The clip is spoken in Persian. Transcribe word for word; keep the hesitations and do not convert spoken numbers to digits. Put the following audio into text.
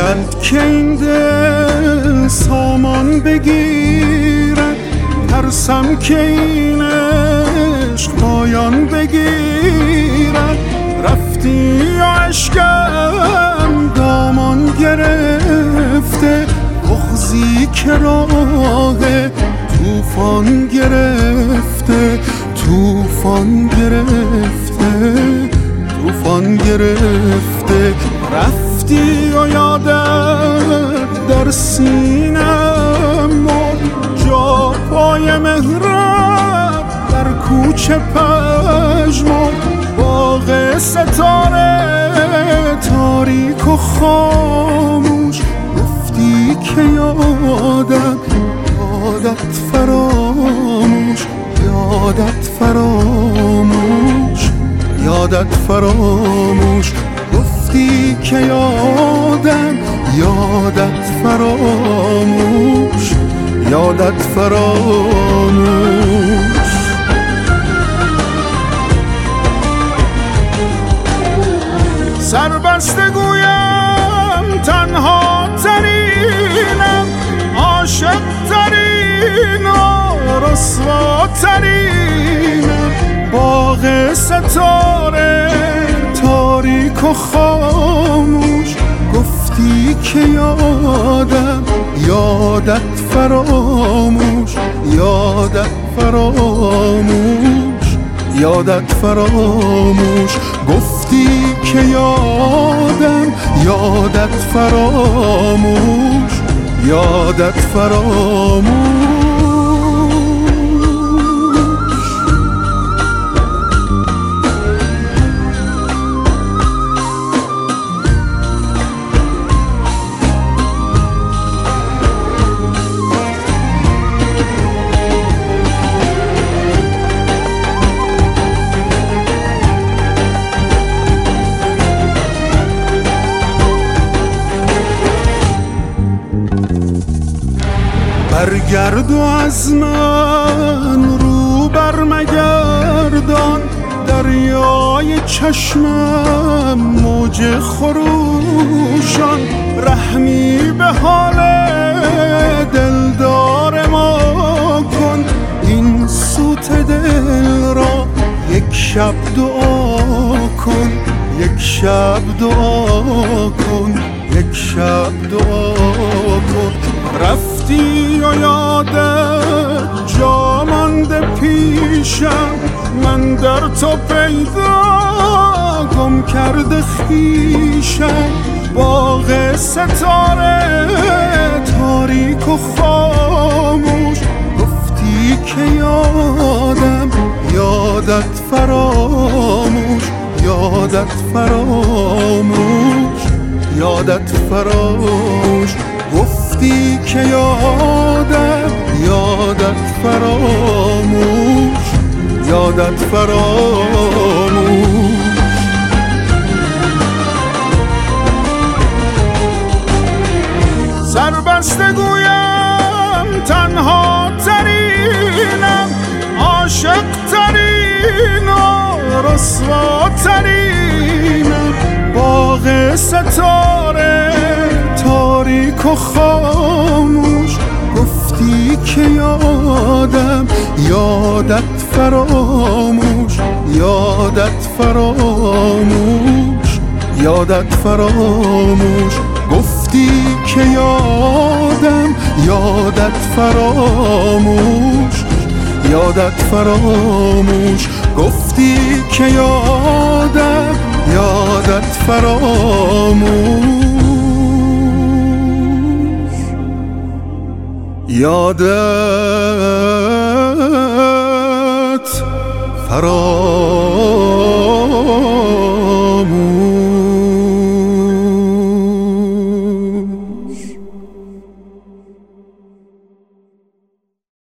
باید که این دل سامان بگیرد، ترسم که این عشق پایان بگیرد. رفتی و عشقم دامان گرفته، بغضی که راه توفان گرفته، توفان گرفته، توفان گرفته. رفتی و یادت در سینم مرد، جا پای مهرت در کوچه پژمرد. باغ ستاره تاریک و خاموش، گفتی که یادت یادت فراموش، یادت فراموش، یادت فراموش. گفتی که یادم یادت فراموش، یادت فراموش. سربسته گویم تنها ترینم، عاشق ترینم، رسوا ترینم. باغ ستاره تاریک و خاموش، گفتی که یادم یادت فراموش، یادت فراموش، یادت فراموش. گفتی که یادم یادت فراموش، یادت فراموش. برگرد و از من رو برمگردان، دریای چشمم موج خروشان. رحمی به حال دلدار ما کن، این سوت دل را یک شب دعا کن، یک شب دعا کن، یک شب دعا کن. رفتی و یادت جا مانده پیشم، من در تو پیدا گم کرده خویشم. باغ ستاره تاریک و خاموش، گفتی که یادم یادت فراموش، یادت فراموش، یادت فراموش. گفتی که یادم یادت فراموش، یادت فراموش. سربسته گویم تنها ترینم، عاشق ترینم، رسوا ترینم. باغ ستاره تاریک و خاموش، گفتی که یادم یادت فراموش، یادت فراموش، یادت فراموش. گفتی که یادم یادت فراموش، یادت فراموش. گفتی که یادم یادت فراموش، یادت فراموش.